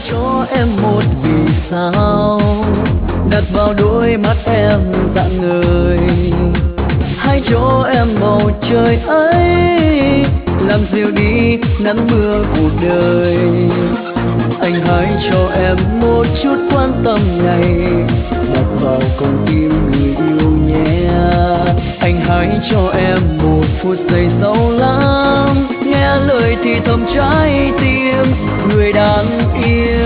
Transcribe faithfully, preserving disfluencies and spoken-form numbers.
cho em một vì sao đặt vào đôi mắt em dạng người. Hãy cho em bầu trời ấy làm dịu đi nắng mưa cuộc đời. Anh hãy cho em một chút quan tâm này đặt vào con tim người yêu nhé. Anh hãy cho em một phút giây sâu lắng nghe lời thì thầm trái tim người đáng yêu.